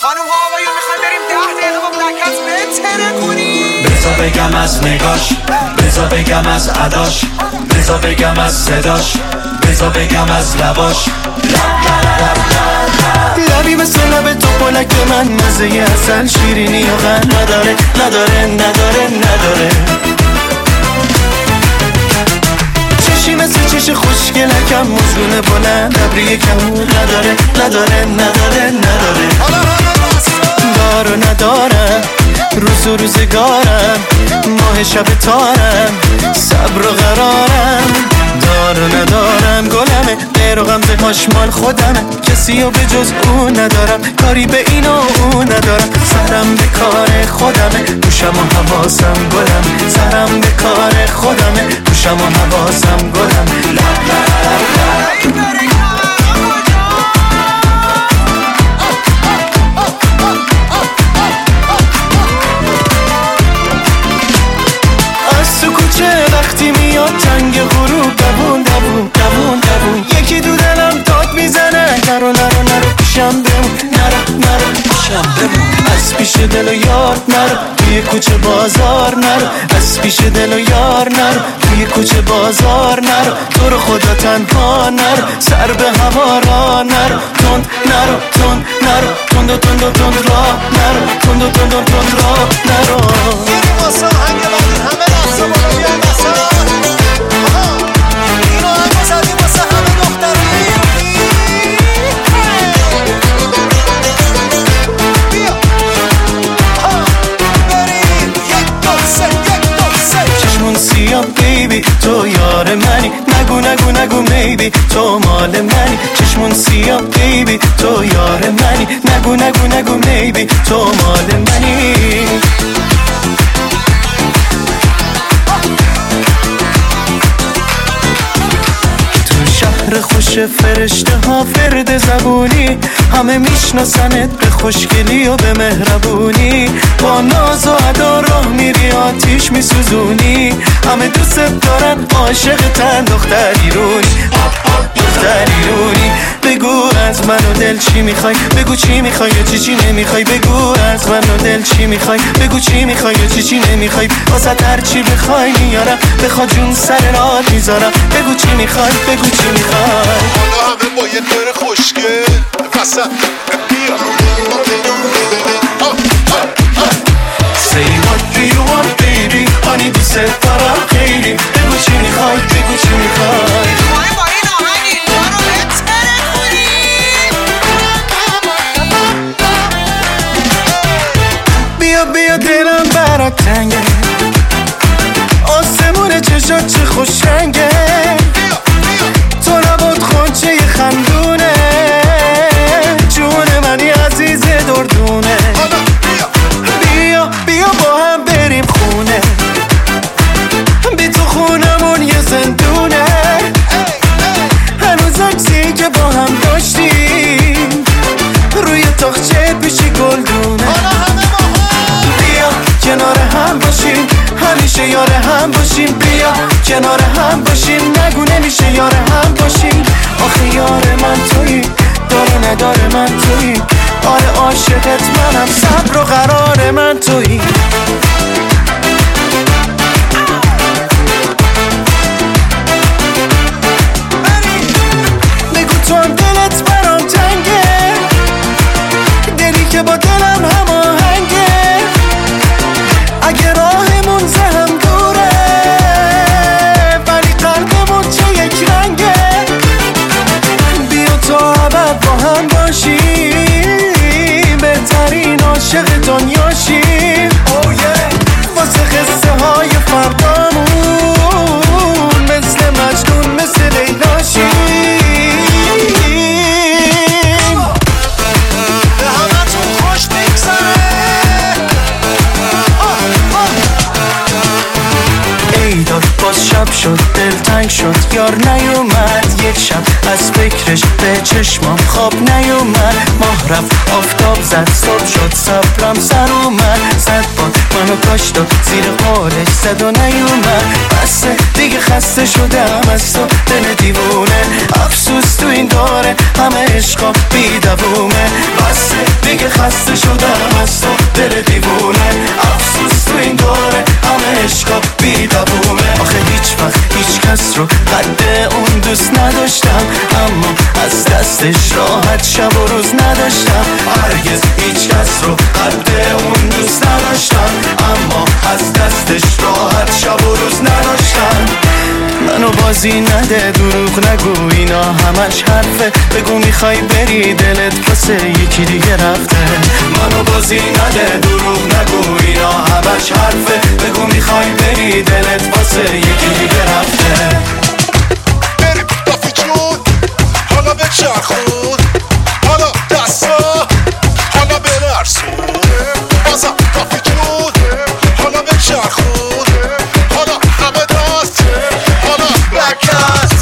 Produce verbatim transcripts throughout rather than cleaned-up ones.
خانم ها آقایون میخوایم بریم ده دقیقه با بلکت بتره کنیم. بذار بگم از نگاش، بذار بگم از عداش، بذار بگم از صداش، بذار بگم از لباش. لبی مثل لب تو پلک من مزه اصل شیرینی و غن نداره نداره نداره نداره. چشی مثل چش خوشگلکم مزگونه بلند ابری کمون نداره نداره نداره نداره. دار و ندارم روز و روزگارم ماه شب تارم صبر و قرارم. دار و ندارم گلمه غیر و غمزه هاش مال خودمه کسی و به جز اون ندارم کاری به این و اون ندارم. سرم به کار خودمه گوشم و حواسم گلم سرم به کار خودمه گوشم و حواسم گلم. لب لب لب وقتی میاد تنگ غروب دوون دوون دوون دوون یکی دو دلم داد میزنه نرو نرو نرو پیشم بمون نرو نرو پیشم بمون. از پیش دل و یار نرو توی کوچه بازار نرو از پیش دل و یار نرو توی کوچه بازار نرو تو رو خدا تنها نرو سر به هوا را نرو تند نرو تند نرو تند و تند و تند را نرو تند و تند و تند را نرو. یعنی واسه هنگ وقتی همه لحظه بالا بیای مثلا اینو همه زدی واسه همه دخترانی بیا بریم یک دو سه یک دو سه. چشمون سیاه بیبی تو یار منی نگو نگو نگو میبی تو مال منی. چشمون سیاه بیبی تو یار منی نگو نگو نگو میبی تو مال منی. شهر خوش فرشته ها فرد زبونی همه میشناسنت به خوشگلی و به مهربونی. با ناز و ادا راه میری آتیش میسوزونی همه دوست دارن عاشق تن دختریرونی دختریرونی. بگو از من و دل چی میخوای بگو چی میخوای و چی چی نمیخوای. بگو از من و دل چی میخوای بگو چی میخوای و چی چی نمیخوای. واسه هر چی بخوای میارم بخوا جون سر راه میذارم. بگو چی میخوای بگو چی میخوای. حالا همه با یه دور خوشگل وسط بیا Say what do you want baby honey دوست دارم خیلی. بگو چی میخوای بگو چی میخوای. میخوایم با این آهنگ اینجا رو بتره کنیم. بیا بیا دلم برات تنگه آسمون چشات چه خوش رنگه. تو نبود خونچه خندونه جون منی عزیز دردونه. بیا بیا با هم بریم خونه بی تو خونمون یه زندونه. هنوز عکسی که با هم داشتیم روی تاخچه پیشی گلدونه. بیا کنار هم باشیم همیشه یار هم باشیم. بیا کنار هم باشیم نگو نمیشه یار هم باشیم. آخه یار من تویی داره نداره من تویی. آره عاشقت منم صبر و قرار من تویی. بگو تو هم دلت برام تنگه دلی که با دلم هماهنگه. اگه راهمون زهم دوره ولی قلبمون چه یک رنگه. بیا تا ابد با هم باشیم بهترین عاشق دنیاشیم. واسه قصه های فردامون مثل مجنون مثل لیلاشیم. به همتون خوش بگذره. ای داد باز شب شد دل تنگ شد یار نیومد، یک شب از فکرش به چشمام خواب نیومد. ماه رفت آفتاب زد صبح شد صبرم سر اومد، صد بار منو کاشت و زیر حالش زد و نیومد. بسه دیگه خسته شدم از تو دل دیوونه، افسوس تو این داره همه عشقا بی دوومه. بسه دیگه خسته شدم از تو دل دیوونه، افسوس تو این داره همه عشقا بی دوومه. آخه هیچ وقت هیچ کس رو قد اون دوست نداشتم، اما از دستش راحت شب و روز نداشتم. هرگز هیچ کس رو قد اون دوست نداشتم، اما از دستش راحت شب و روز نداشتم. منو بازی نده دروغ نگو اینا همش حرفه، بگو میخوای بری دلت واسه یکی دیگه رفته. منو بازی نده دروغ نگو اینا همش حرفه، بگو میخوای بری دلت واسه یکی دیگه رفته. بریم رفی جون حالا به چرخون، حالا دستا حالا بررسون. بازم رفی جون حالا به چرخون، حالا همه دست حالا بکت.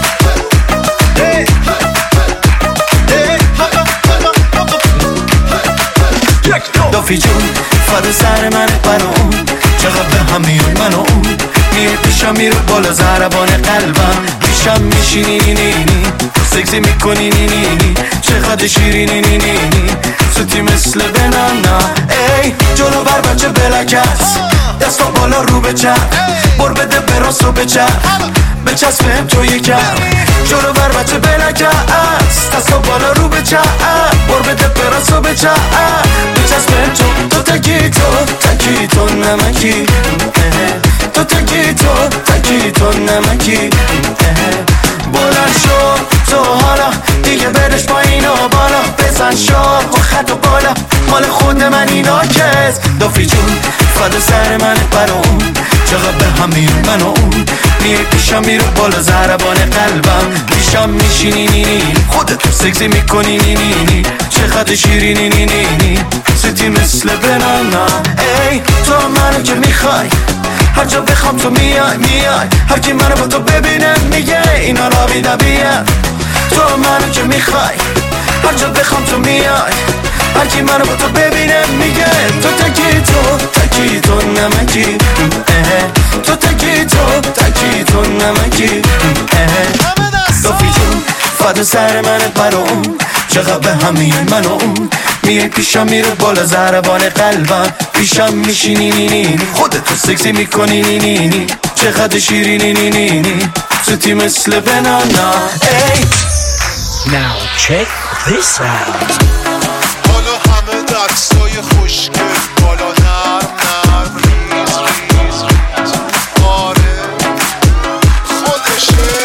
دافی جون فدا سر من برام، چقدر به هم میاد من و اون. میره پیشم میره بالا زربان قلبم، پیشم میشینی نی نی نی، سکسی میکنی نی نی نی، چقدر شیرینی نی نی نی، سوتی مثل بنانا. ای جلو بر بچه بلکت، دستا بالا رو به چپ، بر بده براس و به چپ، بچسبم تو یکم. جلو بر بچه بلکت، دستا بالا رو به چپ، بر بده براس و به چپ، بچسبم تو. تو تکی تو تکی تو نمکی، تو تکی تو تکی تو نمکی. بلند شو تو حالا دیگه برش با اینا بالا، بزن شاه و خط و بالا مال خود من اینا کس. دافی جون فدا سر من برام، چقدر به هم میاد من و اون. میره پیشم میره بالا زربان قلبم، پیشم میشینی نی نی، خودتو سکسی میکنی نی نی نی، چقدر شیرینی نی نی نی، سیتی مثل بنانا. ای تو منو که میخوای هر جا بخوام تو میای میای، هر کی منو با تو ببینه میگه اینا رابی دبیه. تو منو که میخوای هر جا بخوام تو میای، هر کی منو با تو ببینه میگه تو تکی تو تکی تو نمکی. تو تکی تو تکی تو نمکی. دافی جون فدا سر من برام، چقدر به هم میاد من و اون. میره پیشم میره بالا زربان قلبم، پیشم میشینی نی نی، خودتو سکسی میکنی نی نی نی، چقدر شیرینی نی نی نی، سوتی مثل بنانا. ای Now check this out. حالا همه دستای خوشگل بالا نرم نرم ریز ریز ریز. آره خودشه.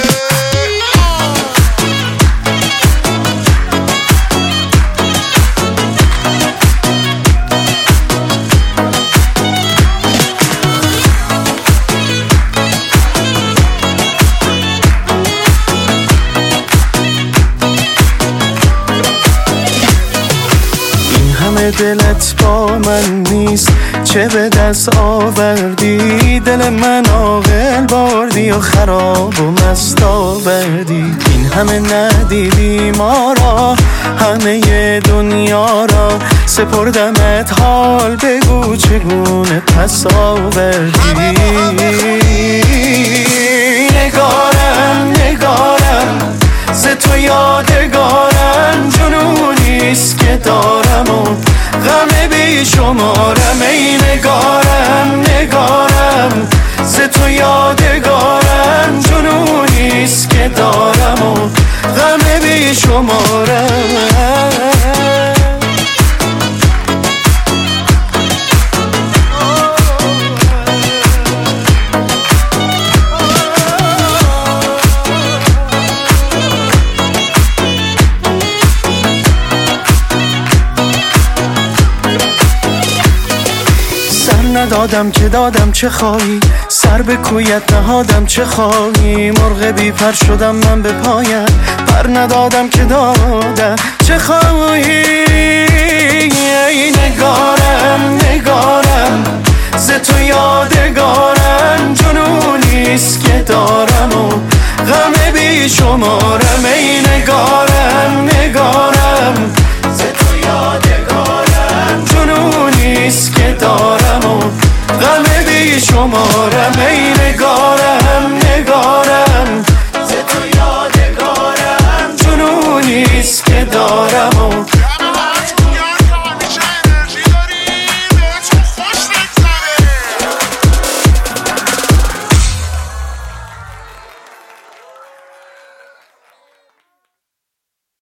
دلت با من نیست، چه به دست آوردی؟ دل من عاقل بردی و خراب و مست آوردی. این همه ندیدی ما را، همه دنیا را سپردمت، حال بگو چگونه پس آوردی. نگارم نگارم ز تو یادگارم، جنونیست که دارم و غم بی شمارم. ای نگارم نگارم ز تو یادگارم، جنونیست که دارم و غم بی شمارم. ندادم که دادم چه خواهی، سر به کویت نهادم چه خواهی. مرغ بی پر شدم من به پایت، پر ندادم که دادم چه خواهی. ای نگارم نگارم ز تو یادگارم، جنونیست که دارم شمارم ای نگارم نگارم ز تو یادگارم جنونیست که دارم و غم بی شمارم